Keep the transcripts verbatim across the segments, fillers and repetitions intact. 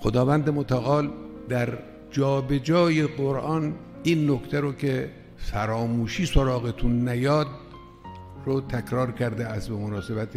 خداوند متعال در جا به جای قرآن این نکته رو که فراموشی سراغتون نیاد رو تکرار کرده از به مناسبت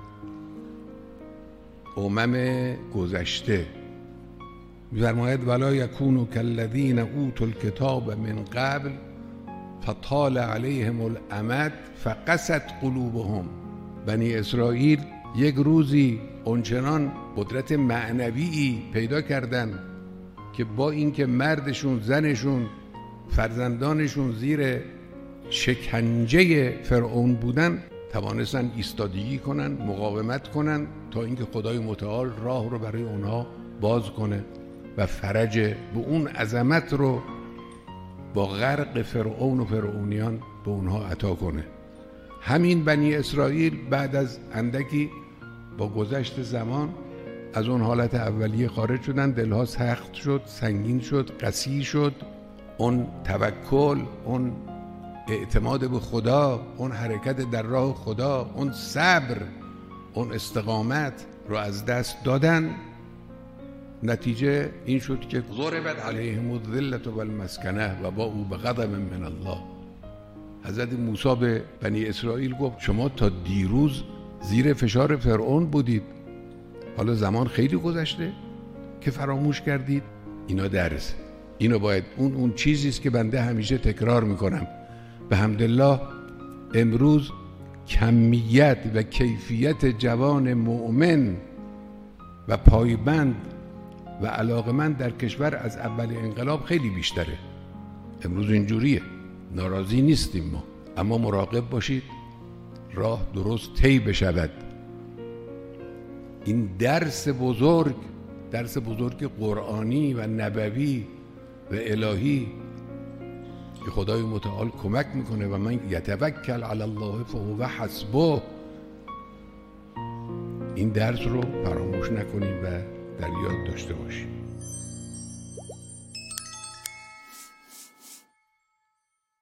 امم گذشته. می‌فرماید ولا یکونوا کالذین اوتوا الکتاب من قبل فطال علیهم الامد فقست قلوبهم. بنی اسرائیل یک روزی اونچنان قدرت معنوی پیدا کردن که با اینکه مردشون، زنشون، فرزندانشون زیر شکنجه فرعون بودن، توانستن ایستادگی کنن، مقاومت کنن تا اینکه خدای متعال راه رو برای اونها باز کنه و فرج به اون عظمت رو با غرق فرعون و فرعونیان به اونها عطا کنه. همین بنی اسرائیل بعد از اندکی با گذشت زمان از اون حالت اولیه خارج شدن، دلها سخت شد، سنگین شد، قسی شد. اون توکل، اون اعتماد به خدا، اون حرکت در راه خدا، اون صبر، اون استقامت رو از دست دادن. نتیجه این شد که ضربت علیهم الذلة والمسکنه و باءوا بغضب من الله. حضرت موسی به بنی اسرائیل گفت شما تا دیروز زیر فشار فرعون بودید، حالا زمان خیلی گذشته که فراموش کردید. اینا درس، اینو باید اون اون چیزی است که بنده همیشه تکرار میکنم. به حمدالله امروز کمیت و کیفیت جوان مؤمن و پایبند و علاقمند در کشور از اول انقلاب خیلی بیشتره. امروز اینجوریه، ناراضی نیستیم ما، اما مراقب باشید راه درست طی بشود. این درس بزرگ، درس بزرگ قرآنی و نبوی و الهی که خدای متعال کمک میکنه و من یتوکل علی الله فهو حسبه، این درس رو فراموش نکنیم و در یاد داشته باشیم.